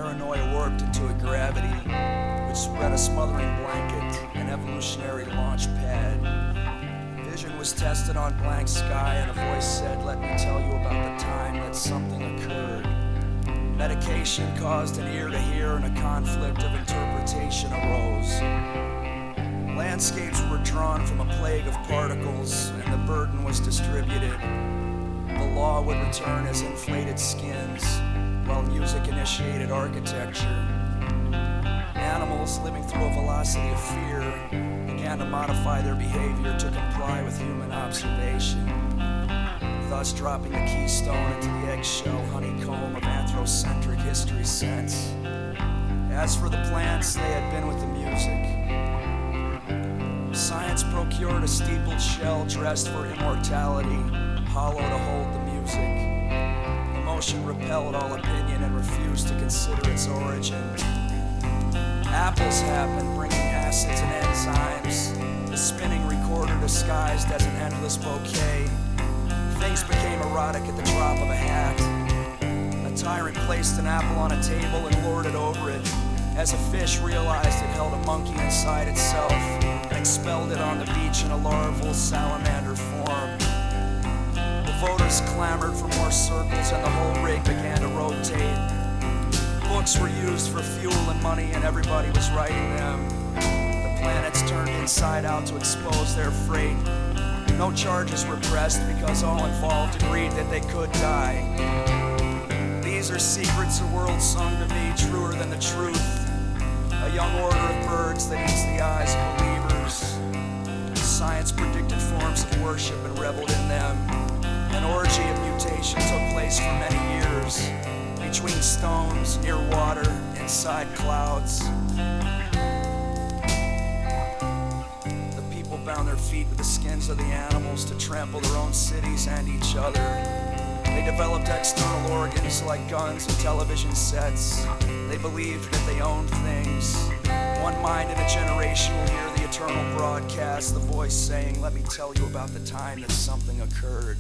paranoia warped into a gravity which spread a smothering blanket, an evolutionary launch pad. Vision was tested on blank sky, and a voice said, "Let me tell you about the time that something occurred." Medication caused an ear to hear, and a conflict of interpretation arose. Landscapes were drawn from a plague of particles, and the burden was distributed. The law would return as inflated skins, while music initiated architecture. Animals living through a velocity of fear began to modify their behavior to comply with human observation, thus dropping the keystone into the eggshell honeycomb of anthrocentric history sense. As for the plants, they had been with the music. Science procured a steepled shell dressed for immortality, hollow to hold the music. Emotion repelled all opinion and refused to consider its origin. Apples happened, bringing acids and enzymes, the spinning recorder disguised as an endless bouquet. Things became erotic at the drop of a hat. A tyrant placed an apple on a table and lorded over it, as a fish realized it held a monkey inside itself and expelled it on the beach in a larval salamander form. The voters clamored for more circles, and the whole rig began to rotate. Books were used for fuel and money, and everybody was writing them. The planets turned inside out to expose their freight. No charges were pressed because all involved agreed that they could die. These are secrets the world sung to me, truer than the truth. A young order of birds that eats the eyes of believers. Science predicted forms of worship and reveled in them. An orgy of mutation took place for many years, between stones, near water, inside clouds. The people bound their feet with the skins of the animals to trample their own cities and each other. They developed external organs like guns and television sets. They believed that they owned things. One mind in a generation will hear the eternal broadcast, the voice saying, "Let me tell you about the time that something occurred."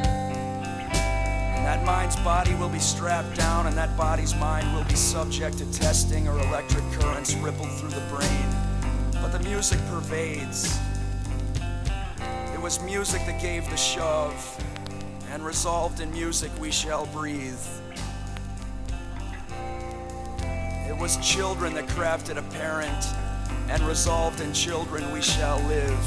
And that mind's body will be strapped down, and that body's mind will be subject to testing, or electric currents rippled through the brain. But the music pervades. It was music that gave the shove, and resolved in music we shall breathe. It was children that crafted a parent, and resolved in children we shall live.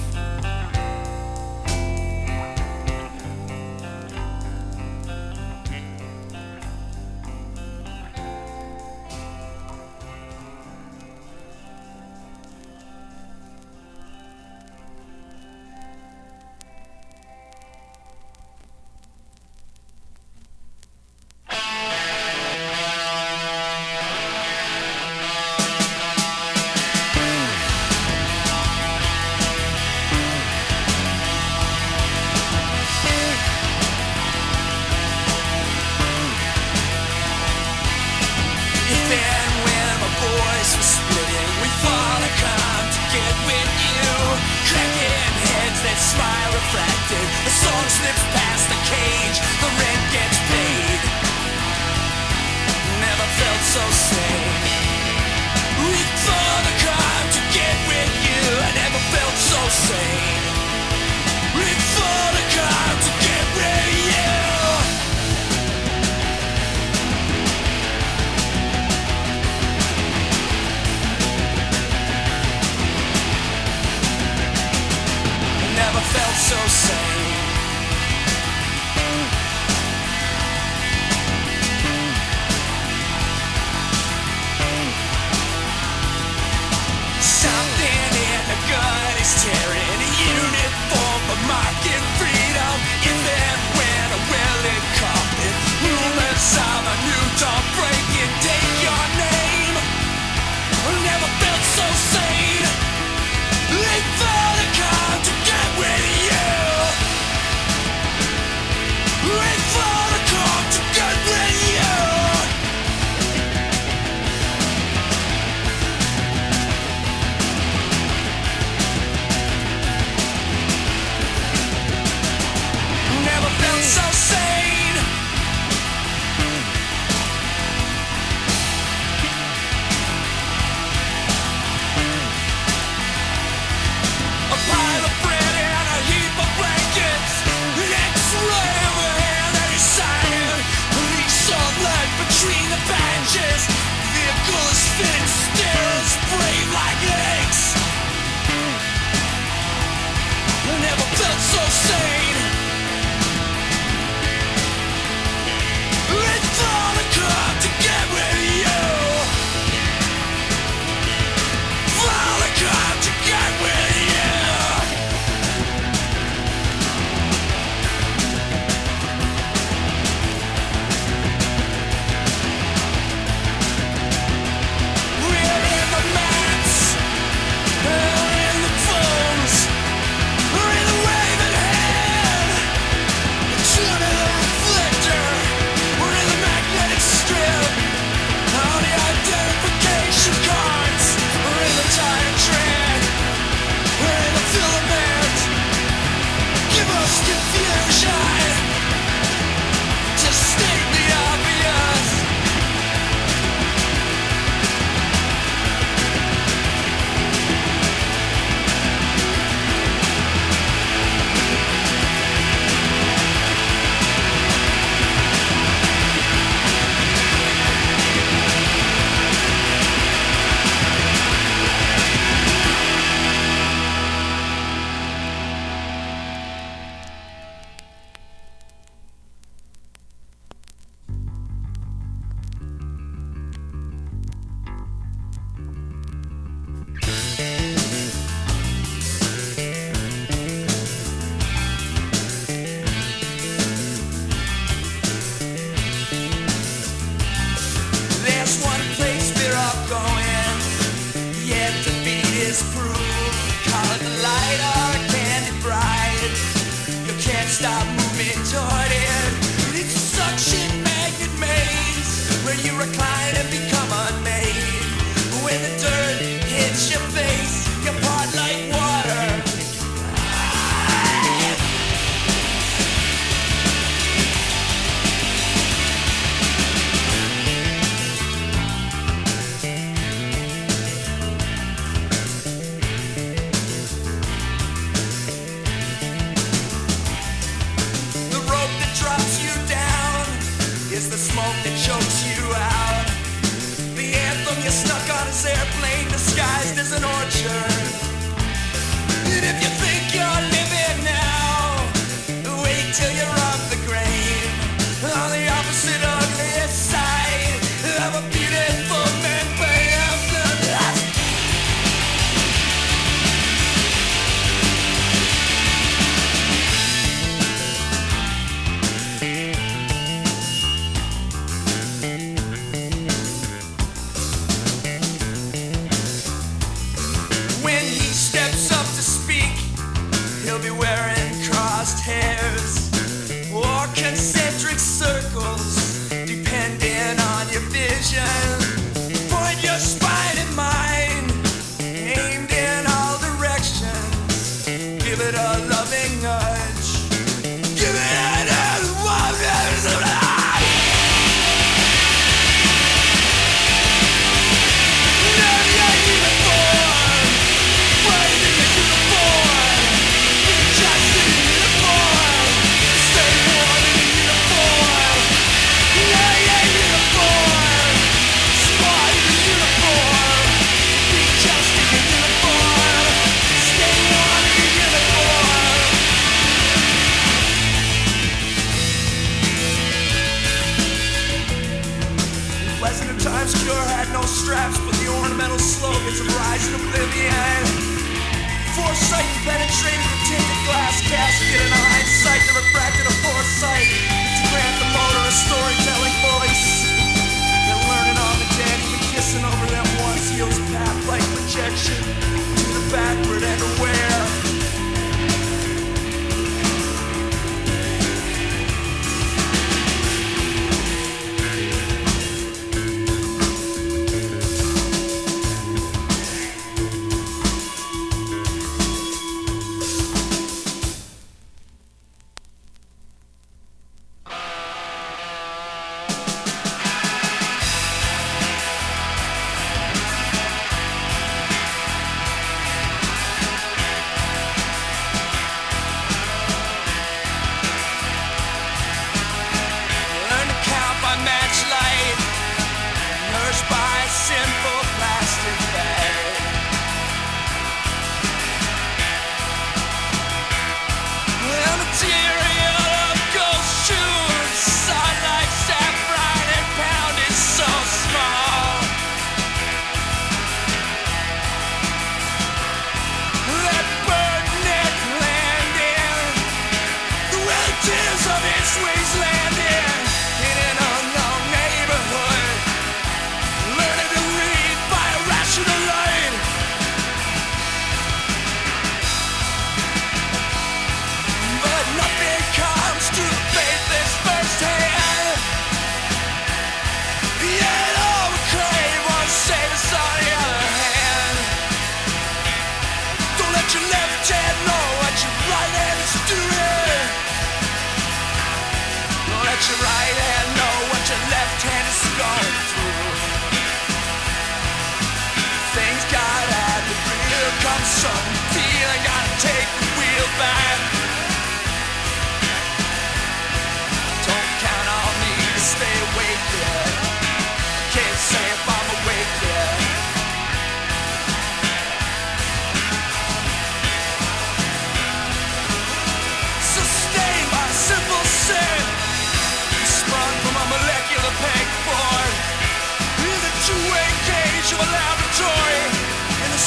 Something in the gut is tearing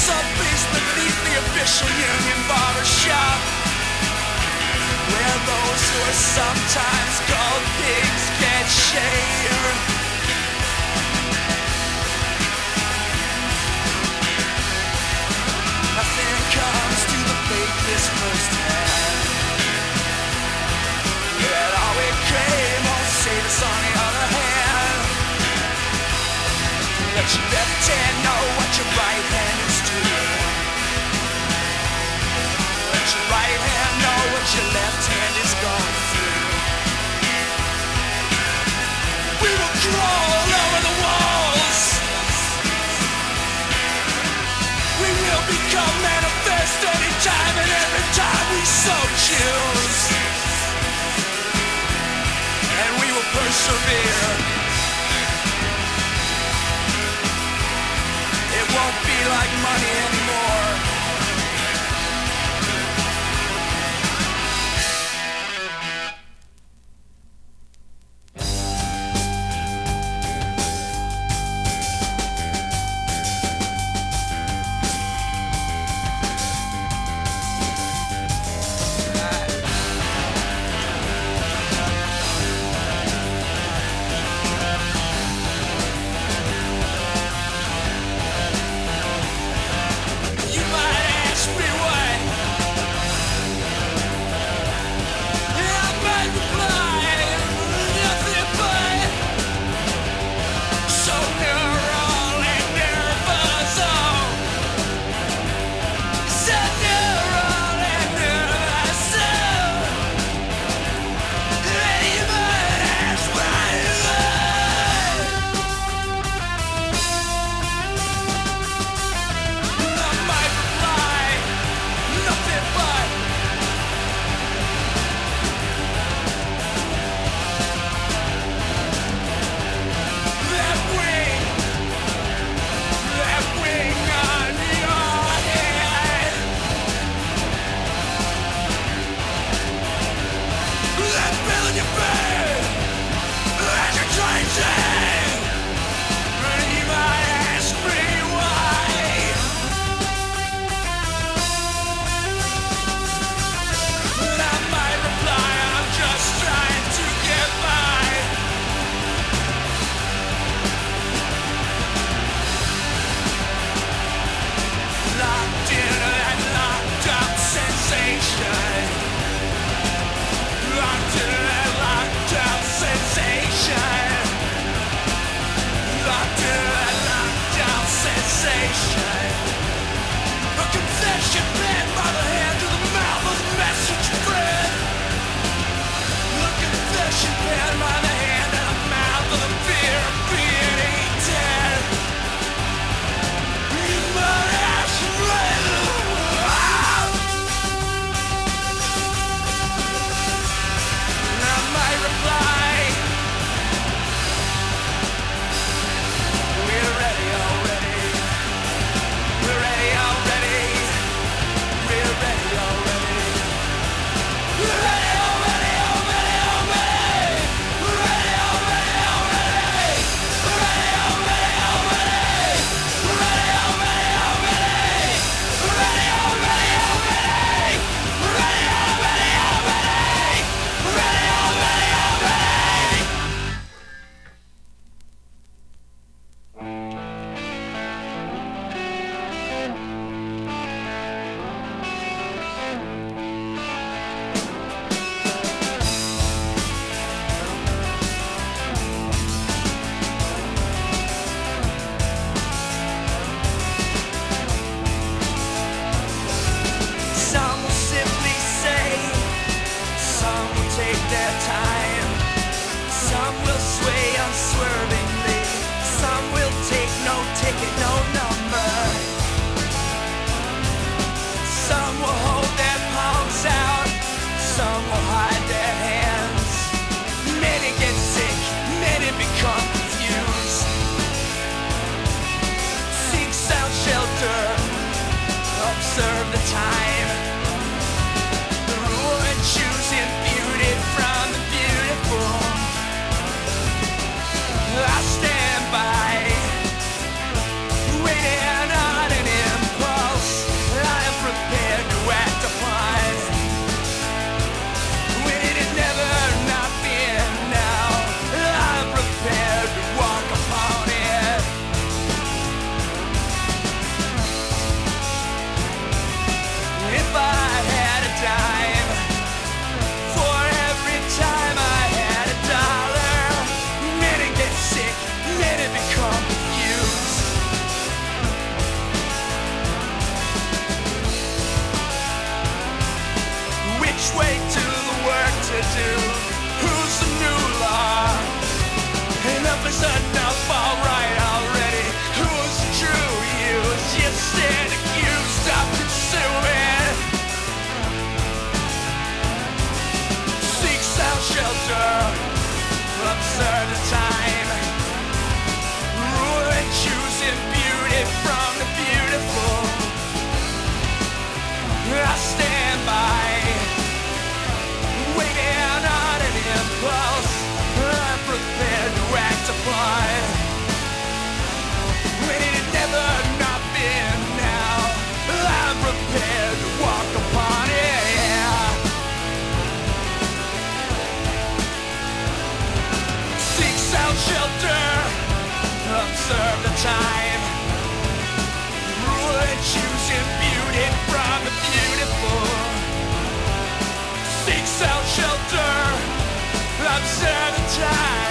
sub-basement beneath the official union barber shop, where those who are sometimes called pigs get shaved. Nothing comes to the faithless firsthand, yet all we crave won't save us on the other hand. Let your left hand know what your right hand is doing. Let your right hand know what your left hand is going through. We will crawl over the walls. We will become manifest anytime and every time we so choose. And we will persevere. It won't be like money anymore. Which way to the work to do? Who's the new law? Enough is enough, alright already. Who's the true you? You stand accused, stop pursuing. Seek some shelter, observe the time. Rule and choosing beauty from the beautiful. I stand by, waiting on an impulse. I'm prepared to act upon. When it had never not been now, I'm prepared to walk upon it. Yeah. Seek some shelter, observe the time. Rule and choosing beauty from the beautiful. Seek some shelter, observe the time.